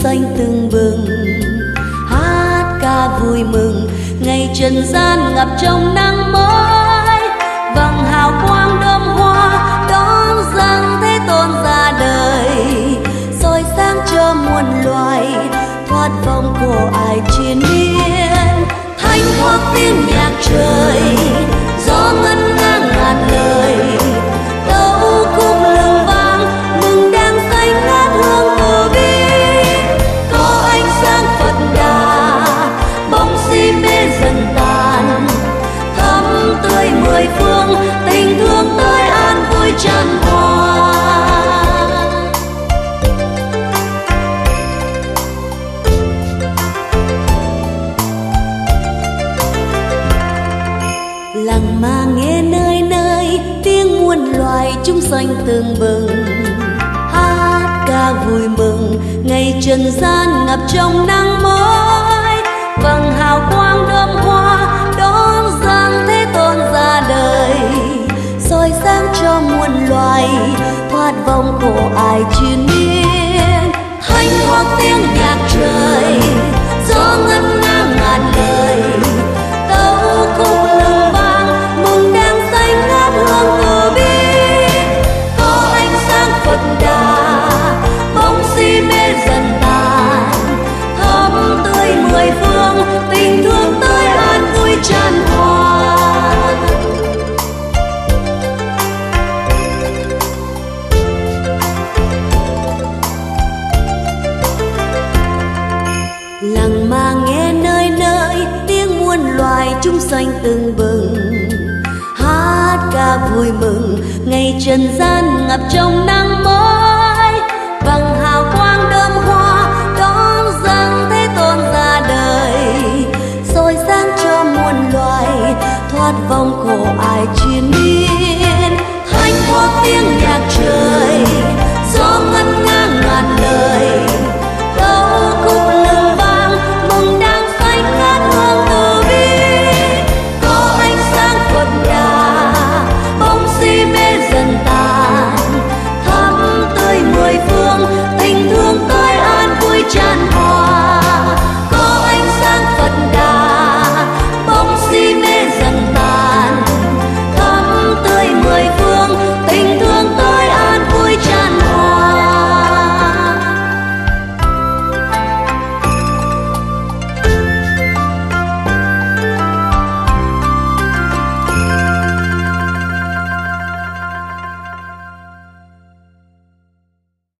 xanh tưng bừng, hát ca vui mừng ngày trần gian ngập trong nắng mới. Vầng hào quang đơm hoa đón dâng Thế Tôn ra đời, soi sáng cho muôn loài thoát vòng khổ ai triền miên. Thanh thoát tiếng nhạc trời, gió ngân ngang ngàn lời, tấu khúc lừng vang mừng đang xanh ngát hương từ bi. Có ánh sáng Phật Đà bóng si mê dần tàn, thắm tươi mười phương tình thương tới an vui tràn hòa. Lặng mà nghe nơi nơi tiếng muôn loài chúng sanh tưng bừng, hát ca vui mừng ngày trần gian ngập trong nắng mới. Vầng hào quang đơm hoa đón dâng Thế Tôn ra đời, soi sáng cho muôn loài thoát vòng khổ ai triền miên. Thanh thoát tiếng nhạc trời, gió ngân ngang ngàn lời, tấu khúc lừng vang mừng đang xanh ngát hương từ bi. Có ánh sáng Phật Đà bóng si mê dần tàn, thắm tươi mười phương tình thương tới an vui tràn hòa. Lặng mà nghe nơi nơi tiếng muôn loài chúng sanh tưng bừng, hát ca vui mừng ngày trần gian ngập trong nắng mới. Vầng hào quang đơm hoa đón dâng Thế Tôn ra đời, soi sáng cho muôn loài thoát vòng khổ ai triền miên. Thanh thoát tiếng nhạc